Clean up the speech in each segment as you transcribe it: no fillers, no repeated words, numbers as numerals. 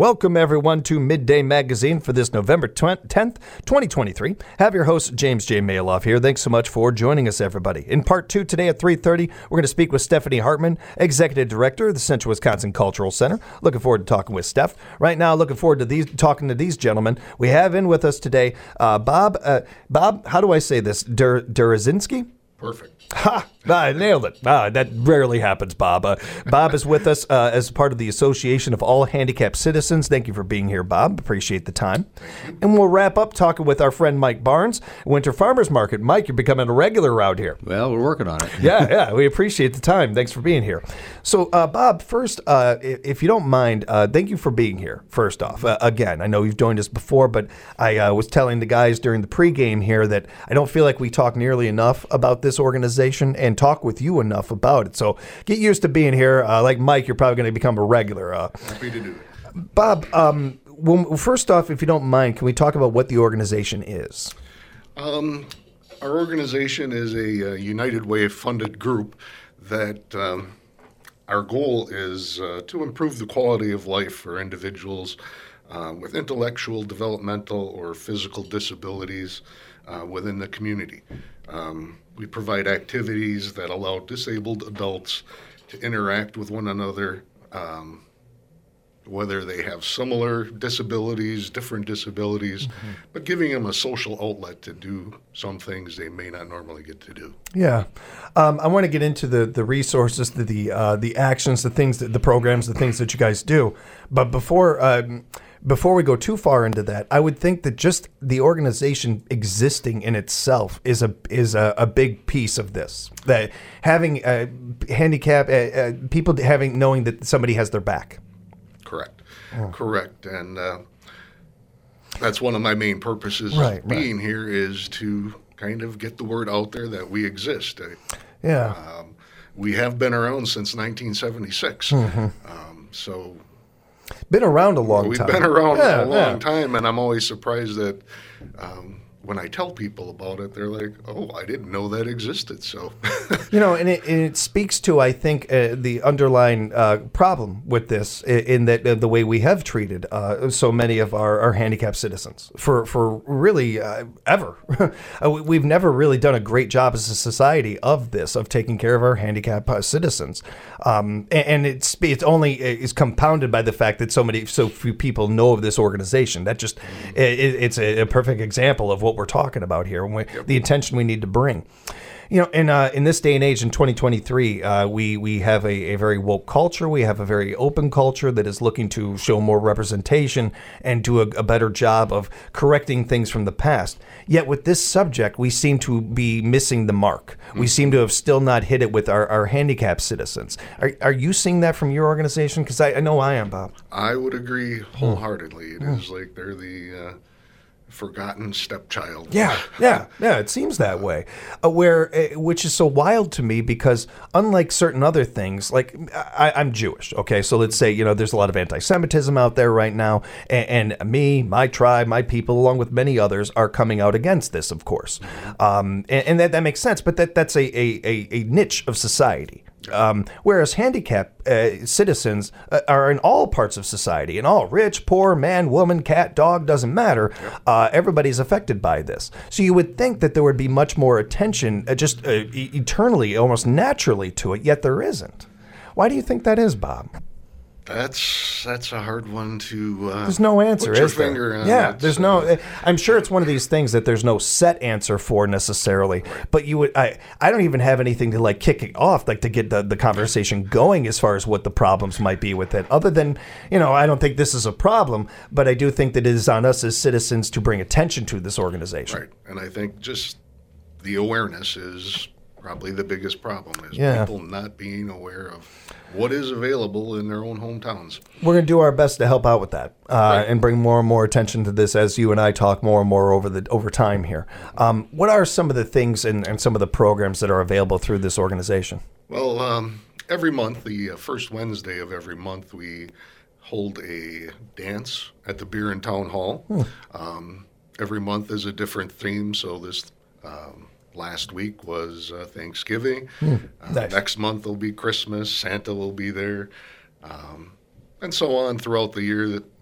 Welcome, everyone, to Midday Magazine for this November 10th, 2023. Have your host, James J. Mailoff here. Thanks so much for joining us, everybody. In part 2 today at 3:30, we're going to speak with Stephanie Hartman, Executive Director of the Central Wisconsin Cultural Center. Looking forward to talking with Steph. Right now, looking forward to talking to these gentlemen. We have in with us today Bob, how do I say this? Durazinski? Perfect. Ha! I nailed it. That rarely happens, Bob. Bob is with us as part of the Association of All Handicapped Citizens. Thank you for being here, Bob. Appreciate the time. And we'll wrap up talking with our friend Mike Barnes, Winter Farmers Market. Mike, you're becoming a regular around here. Well, we're working on it. Yeah, we appreciate the time. Thanks for being here. So, Bob, first, if you don't mind, thank you for being here, first off. Again, I know you've joined us before, but I was telling the guys during the pregame here that I don't feel like we talk nearly enough about this organization and talk with you enough about it. So get used to being here. Like Mike, you're probably going to become a regular. Happy to do it. Bob, first off, if you don't mind, can we talk about what the organization is? Our organization is a United Way funded group that our goal is to improve the quality of life for individuals with intellectual, developmental, or physical disabilities within the community. We provide activities that allow disabled adults to interact with one another, whether they have similar disabilities, different disabilities, but giving them a social outlet to do some things they may not normally get to do. Yeah. I want to get into the resources, the actions, the things, the programs, the things that you guys do. But before we go too far into that, I would think that just the organization existing in itself is a big piece of this. That having handicap people knowing that somebody has their back. Correct. Correct. And that's one of my main purposes being here is to kind of get the word out there that we exist. We have been around since 1976. So been around a long time. We've been around a long time, and I'm always surprised that when I tell people about it, they're like, "Oh, I didn't know that existed." So, and it speaks to, I think, the underlying problem with this in that the way we have treated so many of our handicapped citizens for really ever. We've never really done a great job as a society of taking care of our handicapped citizens, and it's only is compounded by the fact that so few people know of this organization. That just it's a perfect example of what we're talking about here, the attention we need to bring. In this day and age, in 2023, we have a very woke culture. We have a very open culture that is looking to show more representation and do a better job of correcting things from the past. Yet with this subject, we seem to be missing the mark. We seem to have still not hit it with our handicapped citizens. Are you seeing that from your organization? Because I know I am, Bob. I would agree wholeheartedly. It is like they're the forgotten stepchild. Yeah, it seems that way. Which is so wild to me because unlike certain other things, like I'm Jewish, okay? So let's say, there's a lot of anti-Semitism out there right now, and me, my tribe, my people, along with many others, are coming out against this, of course. And that makes sense, but that's a niche of society. Whereas handicapped citizens are in all parts of society, in all, rich, poor, man, woman, cat, dog, doesn't matter. Everybody's affected by this. So you would think that there would be much more attention, just eternally, almost naturally to it, yet there isn't. Why do you think that is, Bob? That's a hard one to there's no answer, put your is there? finger on. Yeah, there's no. I'm sure it's one of these things that there's no set answer for necessarily. But you would, I don't even have anything to kick it off, to get the conversation going as far as what the problems might be with it. Other than, I don't think this is a problem, but I do think that it is on us as citizens to bring attention to this organization. Right, and I think just the awareness is probably the biggest problem is people not being aware of what is available in their own hometowns. We're going to do our best to help out with that and bring more and more attention to this as you and I talk more and more over time here. What are some of the things and some of the programs that are available through this organization? Well, every month, the first Wednesday of every month, we hold a dance at the Beer and Town Hall. Every month is a different theme, so this last week was Thanksgiving. Nice. Next month will be Christmas. Santa will be there. And so on throughout the year,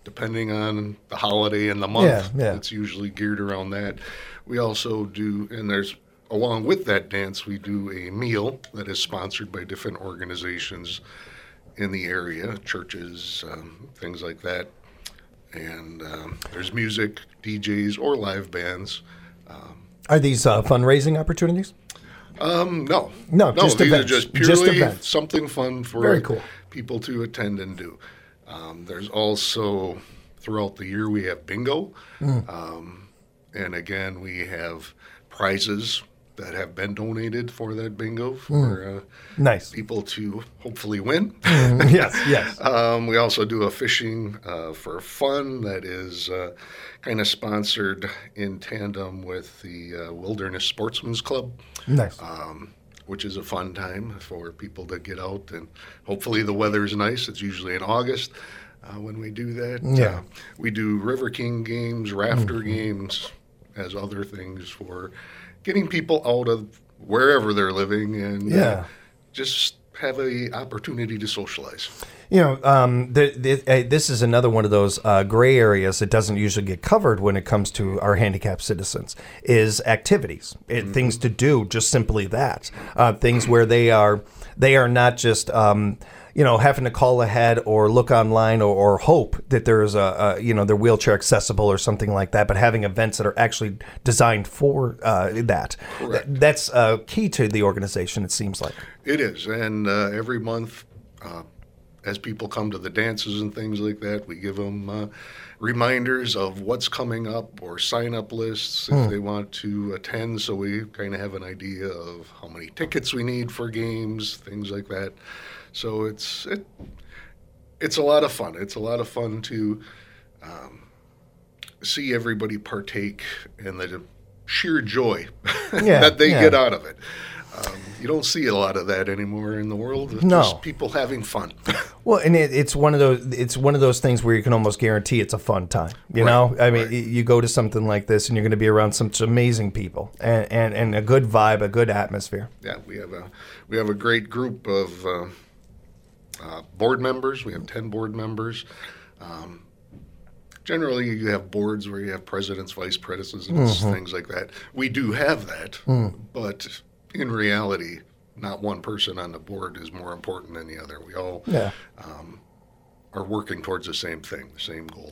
depending on the holiday and the month. Yeah. It's usually geared around that. We also do, and there's along with that dance, we do a meal that is sponsored by different organizations in the area, churches, things like that. And there's music, DJs, or live bands. Are these fundraising opportunities? No, just these events. are just Just purely events. something fun for Very cool. people to attend and do. There's also, throughout the year, we have bingo. And again, we have prizes that have been donated for that bingo for Nice. people to hopefully win. Yes. We also do a fishing for fun that is kind of sponsored in tandem with the Wilderness Sportsman's Club. Nice. Which is a fun time for people to get out, and hopefully the weather is nice. It's usually in August when we do that. Yeah. We do River King games, rafter games, as other things for getting people out of wherever they're living and just have a opportunity to socialize. You know, this is another one of those gray areas that doesn't usually get covered when it comes to our handicapped citizens, is activities, things to do, just simply that. Things where they are not just, having to call ahead or look online or hope that there's they're wheelchair accessible or something like that, but having events that are actually designed for that. Correct. That's key to the organization, it seems like. It is, and every month, as people come to the dances and things like that, we give them reminders of what's coming up or sign-up lists if they want to attend, so we kind of have an idea of how many tickets we need for games, things like that. So it's a lot of fun. It's a lot of fun to see everybody partake in the sheer joy that they get out of it. You don't see a lot of that anymore in the world. It's just people having fun. Well, and it's one of those things where you can almost guarantee it's a fun time. You know, I mean, you go to something like this and you're going to be around such amazing people and a good vibe, a good atmosphere. Yeah, we have a great group of board members. We have 10 board members. Generally, you have boards where you have presidents, vice presidents, things like that. We do have that, but in reality, not one person on the board is more important than the other. We all are working towards the same thing, the same goal.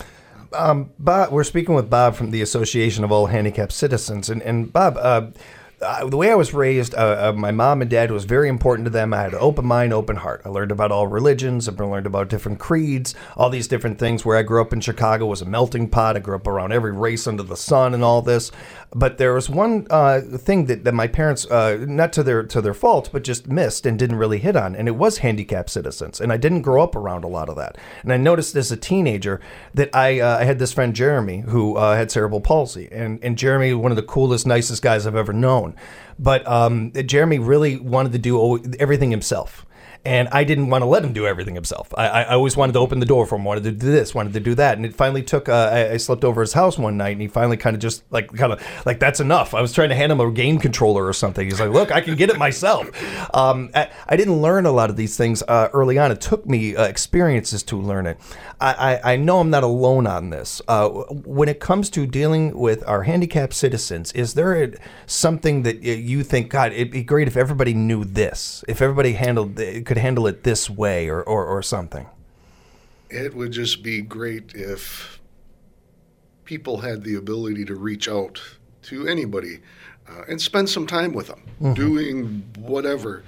Bob, we're speaking with Bob from the Association of All Handicapped Citizens. And Bob, the way I was raised, my mom and dad was very important to them. I had an open mind, open heart. I learned about all religions. I learned about different creeds, all these different things. Where I grew up in Chicago was a melting pot. I grew up around every race under the sun and all this. But there was one thing that my parents, not to their fault, but just missed and didn't really hit on, and it was handicapped citizens. And I didn't grow up around a lot of that. And I noticed as a teenager that I had this friend, Jeremy, who had cerebral palsy. And Jeremy, one of the coolest, nicest guys I've ever known. But Jeremy really wanted to do everything himself. And I didn't want to let him do everything himself. I always wanted to open the door for him, wanted to do this, wanted to do that. And it finally took, I slept over his house one night, and he finally kind of that's enough. I was trying to hand him a game controller or something. He's like, look, I can get it myself. I didn't learn a lot of these things early on. It took me experiences to learn it. I know I'm not alone on this. When it comes to dealing with our handicapped citizens, is there something that you think, God, it'd be great if everybody knew this, if everybody could handle it this way or something? It would just be great if people had the ability to reach out to anybody and spend some time with them, doing whatever.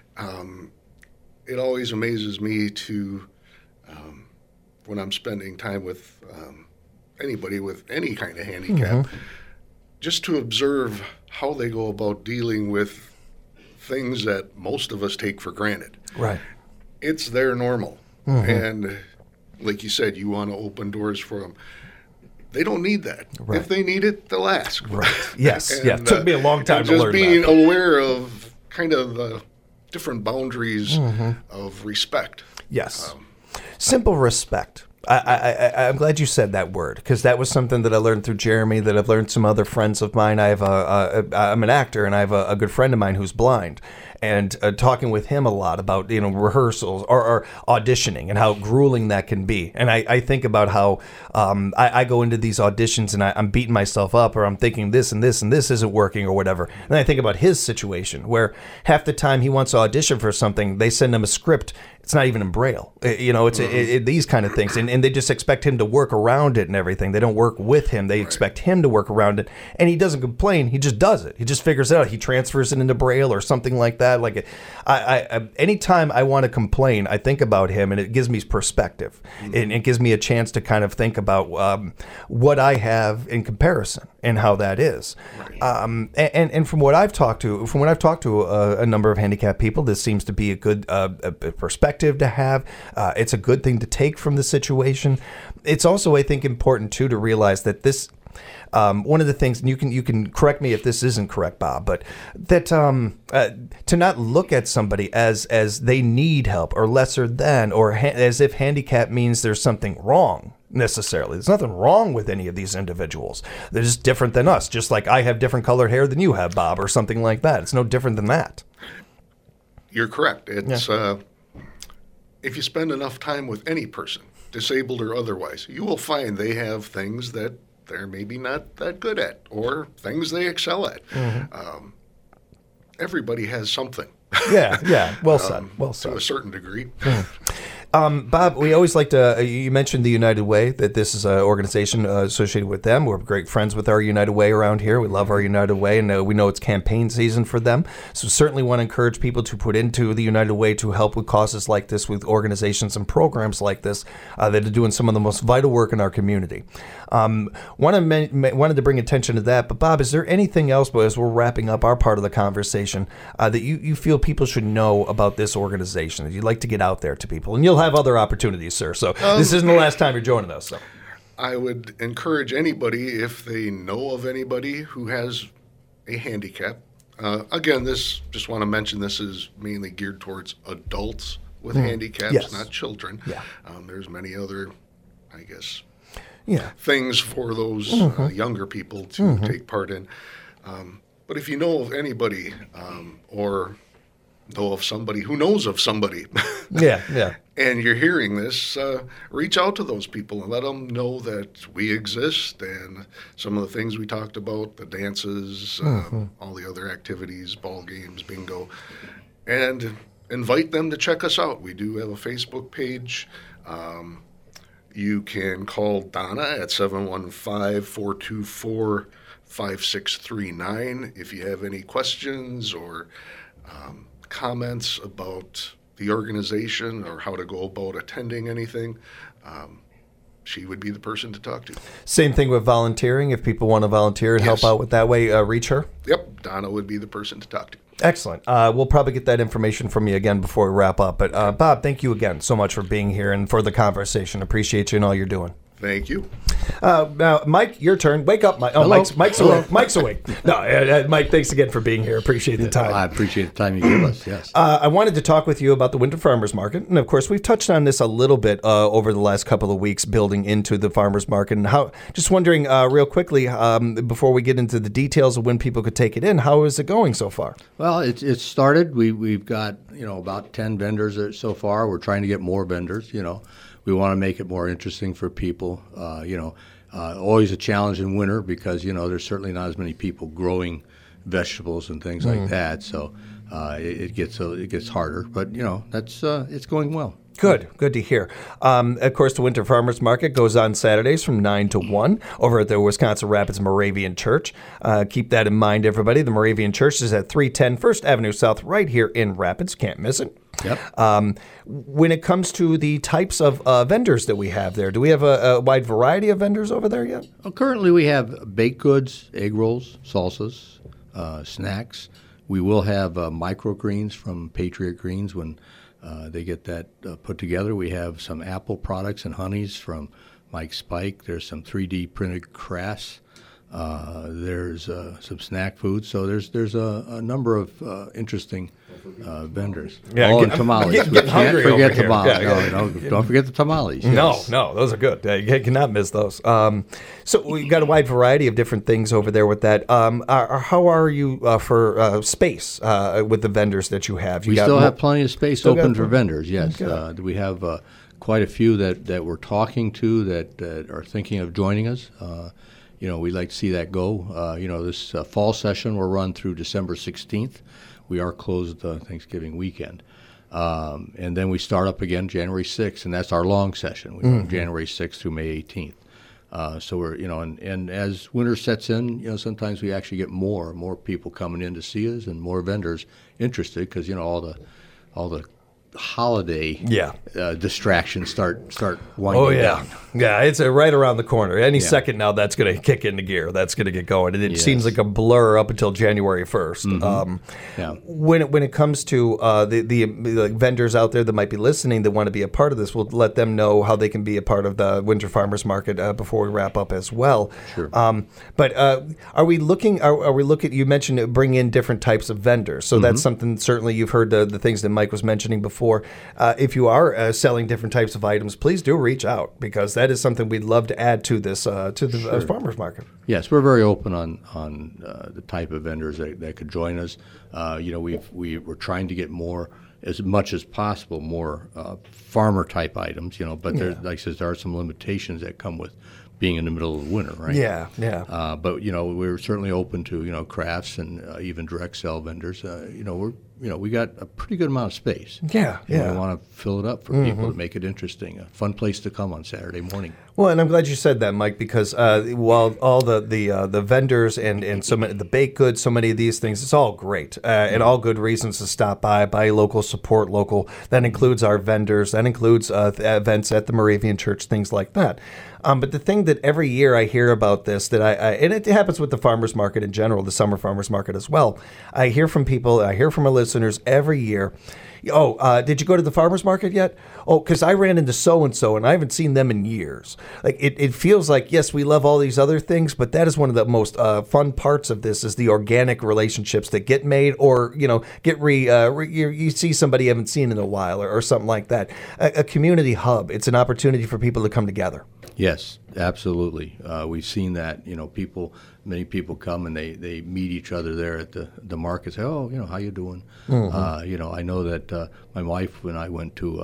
It always amazes me when I'm spending time with anybody with any kind of handicap, just to observe how they go about dealing with things that most of us take for granted. Right. It's their normal. And like you said, you want to open doors for them. They don't need that. Right. If they need it, they'll ask. Right. Yes. And, It took me a long time to learn that. Just being aware of kind of the different boundaries of respect. Yes. Simple respect. I'm glad you said that word, because that was something that I learned through Jeremy, that I've learned some other friends of mine. I'm an actor, and I have a good friend of mine who's blind. and talking with him a lot about rehearsals or auditioning and how grueling that can be. And I think about how I go into these auditions and I'm beating myself up, or I'm thinking this and this and this isn't working or whatever. And I think about his situation where half the time he wants to audition for something, they send him a script. It's not even in Braille. It's these kind of things. And they just expect him to work around it and everything. They don't work with him. They expect him to work around it. And he doesn't complain. He just does it. He just figures it out. He transfers it into Braille or something like that. Like, anytime I want to complain, I think about him, and it gives me perspective. And it gives me a chance to kind of think about what I have in comparison and how that is. And from what I've talked to, a number of handicapped people, this seems to be a good perspective to have. It's a good thing to take from the situation. It's also, I think, important too to realize that this. One of the things, and you can correct me if this isn't correct, Bob, but that to not look at somebody as they need help or lesser than, or as if handicap means there's something wrong necessarily. There's nothing wrong with any of these individuals. They're just different than us, just like I have different colored hair than you have, Bob, or something like that. It's no different than that. You're correct. It's if you spend enough time with any person, disabled or otherwise, you will find they have things that they're maybe not that good at, or things they excel at. Everybody has something. Yeah. Well said. To a certain degree. Bob, we always like to, you mentioned the United Way, that this is an organization associated with them. We're great friends with our United Way around here. We love our United Way, and we know it's campaign season for them. So certainly want to encourage people to put into the United Way to help with causes like this, with organizations and programs like this that are doing some of the most vital work in our community. Wanted to bring attention to that, but Bob, is there anything else, as we're wrapping up our part of the conversation, that you feel people should know about this organization, that you'd like to get out there to people? And you'll have other opportunities, sir. So this isn't the last time you're joining us. So I would encourage anybody, if they know of anybody who has a handicap. Again, just want to mention this is mainly geared towards adults with handicaps, not children. Yeah. There's many other, I guess, things for those younger people to take part in. But if you know of anybody or know of somebody who knows of somebody, and you're hearing this, reach out to those people and let them know that we exist, and some of the things we talked about, the dances, all the other activities, ball games, bingo, and invite them to check us out. We do have a Facebook page. You can call Donna at 715-424-5639 if you have any questions or comments about the organization or how to go about attending anything. She would be the person to talk to. Same thing with volunteering. If people want to volunteer and help out with that way, reach her? Yep, Donna would be the person to talk to. Excellent. We'll probably get that information from you again before we wrap up. But Bob, thank you again so much for being here and for the conversation. Appreciate you and all you're doing. Thank you. Now, Mike, your turn. Wake up, Mike. Oh, Mike's awake. Mike's awake. No, Mike, thanks again for being here. Appreciate the time. I appreciate the time you give us, yes. I wanted to talk with you about the Winter Farmers Market. And, of course, we've touched on this a little bit over the last couple of weeks, building into the Farmers Market. And just wondering real quickly, before we get into the details of when people could take it in, how is it going so far? Well, it's started. We've got, about 10 vendors so far. We're trying to get more vendors, We want to make it more interesting for people. Always a challenge in winter because, there's certainly not as many people growing vegetables and things like that. So it gets harder. But, that's it's going well. Good to hear. Of course, the Winter Farmers Market goes on Saturdays from 9 to 1 over at the Wisconsin Rapids Moravian Church. Keep that in mind, everybody. The Moravian Church is at 310 First Avenue South right here in Rapids. Can't miss it. Yep. When it comes to the types of vendors that we have there, do we have a wide variety of vendors over there yet? Well, currently, we have baked goods, egg rolls, salsas, snacks. We will have microgreens from Patriot Greens when they get that put together. We have some apple products and honeys from Mike Spike. There's some 3D printed crafts. There's some snack food. So there's a number of interesting vendors. Yeah, Oh, and tamales. getting We can't hungry forget over here. tamales. Yeah, No, don't forget the tamales. Yes. No, those are good. You cannot miss those. So we've got a wide variety of different things over there with that. How are you for space with the vendors that you have? We still have plenty of space Still got open for plenty? vendors, yes. Okay. We have quite a few that we're talking to that are thinking of joining us. We'd like to see that go. This fall session will run through December 16th. We are closed Thanksgiving weekend. And then we start up again January 6th, and that's our long session. We go January 6th through May 18th. So we're, and as winter sets in, sometimes we actually get more people coming in to see us and more vendors interested because, all the holiday distractions start winding down. Yeah, it's right around the corner. Any second now, that's going to kick into gear. That's going to get going, and it seems like a blur up until January 1st. When it comes to the vendors out there that might be listening that want to be a part of this, we'll let them know how they can be a part of the Winter Farmers Market before we wrap up as well. Sure. But are we looking? Are we looking? You mentioned bring in different types of vendors, so that's something. Certainly, you've heard the things that Mike was mentioning before. If you are selling different types of items, please do reach out because that is something we'd love to add to this the farmers market. Yes, we're very open on the type of vendors that could join us. We're trying to get more, as much as possible, more farmer type items. But there, like I said, there are some limitations that come with being in the middle of the winter, right? Yeah. But we're certainly open to crafts and even direct sell vendors. We got a pretty good amount of space. Yeah. We want to fill it up for people to make it interesting, a fun place to come on Saturday morning. Well, and I'm glad you said that, Mike, because while all the vendors and so many the baked goods, so many of these things, it's all great and all good reasons to stop by local, support local. That includes our vendors. That includes events at the Moravian Church, things like that. But the thing that every year I hear about this, that and it happens with the farmers market in general, the summer farmers market as well. I hear from people, I hear from our listeners every year. Did you go to the farmers market yet? Oh, because I ran into so-and-so and I haven't seen them in years. Like it feels like, yes, we love all these other things, but that is one of the most fun parts of this is the organic relationships that get made or, get you see somebody you haven't seen in a while or something like that. A community hub. It's an opportunity for people to come together. Yes, absolutely. We've seen that, many people come and they meet each other there at the market, say, how you doing? I know that my wife and I went to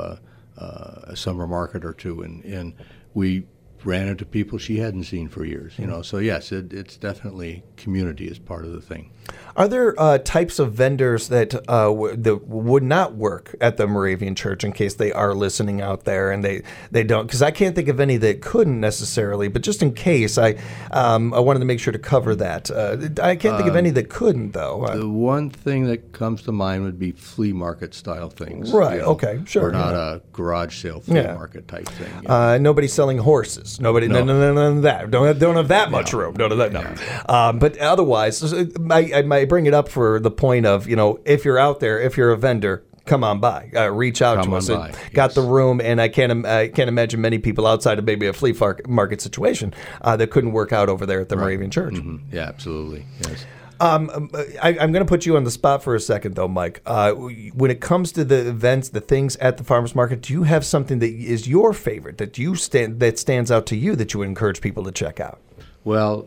a summer market or two and we ran into people she hadn't seen for years, So yes, it's definitely community is part of the thing. Are there types of vendors that would not work at the Moravian Church in case they are listening out there and they don't? Because I can't think of any that couldn't necessarily, but just in case, I wanted to make sure to cover that. I can't think of any that couldn't, though. The one thing that comes to mind would be flea market style things. Right, okay, sure. Or not a garage sale flea market type thing. Nobody's selling horses. Nobody, none of that. Don't have that much room. Don't have that. No. But otherwise, I bring it up for the point of, if you're out there, if you're a vendor, come on by, reach out to us. Got the room, and I can't imagine many people outside of maybe a flea market situation that couldn't work out over there at the Moravian Church. Mm-hmm. Yeah, absolutely. Yes. I'm going to put you on the spot for a second, though, Mike. When it comes to the events, the things at the farmers market, do you have something that is your favorite that stands out to you that you would encourage people to check out? Well,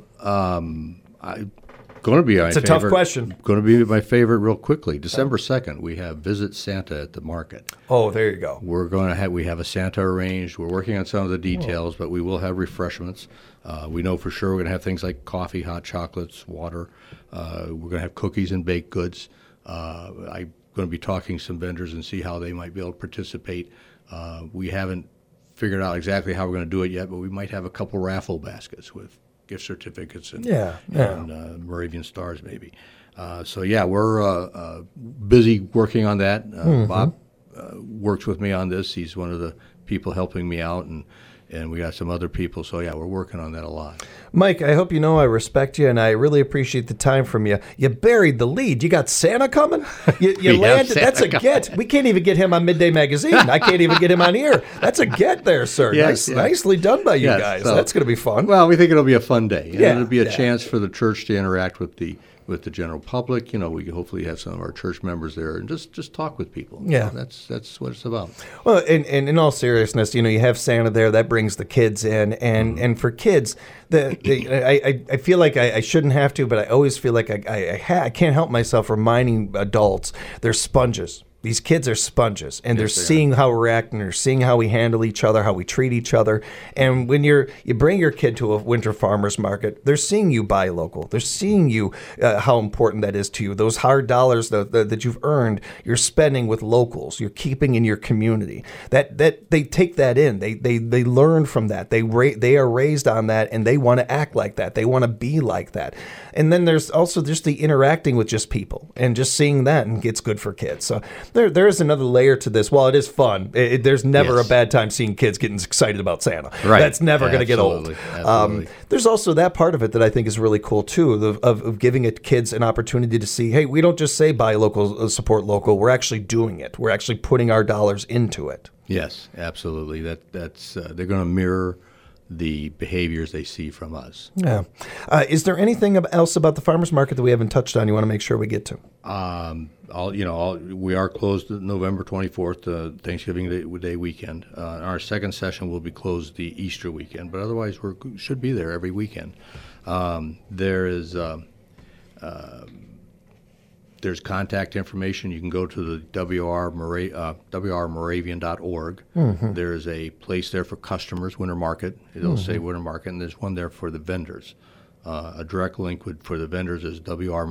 going to be my favorite. It's a tough question. Going to be my favorite real quickly. December 2nd, we have Visit Santa at the market. Oh, there you go. We have a Santa arranged. We're working on some of the details, but we will have refreshments. We know for sure we're going to have things like coffee, hot chocolates, water. We're going to have cookies and baked goods. I'm going to be talking to some vendors and see how they might be able to participate. We haven't figured out exactly how we're going to do it yet, but we might have a couple raffle baskets with gift certificates and Moravian Stars maybe. We're busy working on that. Bob works with me on this. He's one of the people helping me out, and we got some other people. So, we're working on that a lot. Mike, I hope you know I respect you, and I really appreciate the time from you. You buried the lead. You got Santa coming? You landed. That's a get. We can't even get him on Midday Magazine. I can't even get him on here. That's a get there, sir. Yes, Nicely done by you guys. So, that's going to be fun. Well, we think it'll be a fun day. It'll be a chance for the church to interact with the with the general public. We can hopefully have some of our church members there and just talk with people. Yeah. That's what it's about. Well, and in all seriousness, you have Santa there. That brings the kids in, and for kids, I feel like I shouldn't have to, but I always feel like I can't help myself reminding adults they're sponges. These kids are sponges, and they're seeing how we're acting, they're seeing how we handle each other, how we treat each other. And when you bring your kid to a winter farmer's market, they're seeing you buy local. They're seeing you how important that is to you. Those hard dollars that you've earned, you're spending with locals. You're keeping in your community. That they take that in. They learn from that. They are raised on that, and they want to act like that. They want to be like that. And then there's also just the interacting with just people and just seeing that, and it's good for kids. So there is another layer to this. While it is fun, there's never a bad time seeing kids getting excited about Santa. Right. That's never going to get old. Absolutely. There's also that part of it that I think is really cool too, of giving kids an opportunity to see, hey, we don't just say buy local, support local. We're actually doing it. We're actually putting our dollars into it. Yes, absolutely. That's they're going to mirror the behaviors they see from us. Yeah. Is there anything else about the farmers market that we haven't touched on you want to make sure we get to? We are closed November 24th, Thanksgiving Day weekend. Our second session will be closed the Easter weekend, but otherwise we should be there every weekend. There's contact information. You can go to the wrmoravian.org. Mm-hmm. There's a place there for customers, Winter Market. It'll say Winter Market, and there's one there for the vendors. A direct link for the vendors is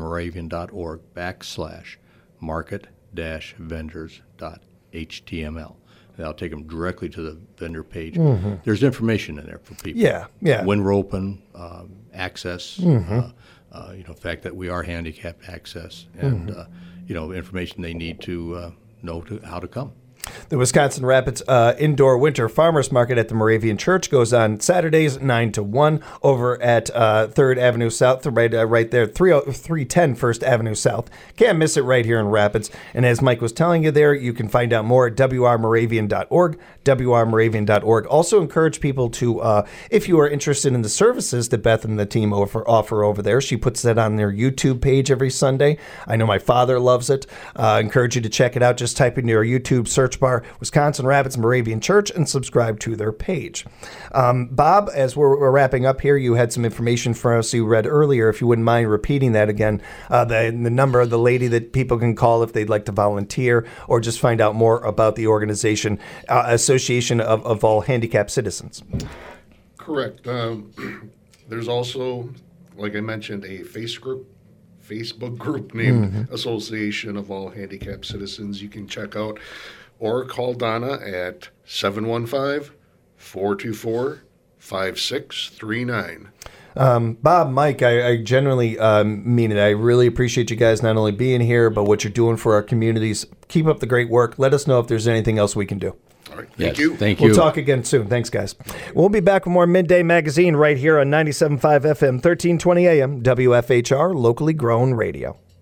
wrmoravian.org/market-vendors.html. That'll take them directly to the vendor page. Mm-hmm. There's information in there for people. Yeah. When we're open, access, the fact that we are handicapped access, and information they need to know how to come. The Wisconsin Rapids Indoor Winter Farmers Market at the Moravian Church goes on Saturdays 9 to 1 over at 3rd Avenue South, right there, 310 1st Avenue South. Can't miss it right here in Rapids. And as Mike was telling you there, you can find out more at wrmoravian.org, wrmoravian.org. Also encourage people to, if you are interested in the services that Beth and the team offer over there, she puts that on their YouTube page every Sunday. I know my father loves it. Encourage you to check it out. Just type in your YouTube search bar, Wisconsin Rapids Moravian Church, and subscribe to their page. Bob, as we're wrapping up here, you had some information for us you read earlier. If you wouldn't mind repeating that again, the number of the lady that people can call if they'd like to volunteer or just find out more about the organization, Association of All Handicapped Citizens. Correct. There's also, like I mentioned, a Facebook group named Association of All Handicapped Citizens you can check out, or call Donna at 715-424-5639. Bob, Mike, I generally mean it. I really appreciate you guys not only being here, but what you're doing for our communities. Keep up the great work. Let us know if there's anything else we can do. All right. Thank you. Thank you. We'll talk again soon. Thanks, guys. We'll be back with more Midday Magazine right here on 97.5 FM, 1320 AM, WFHR, locally grown radio.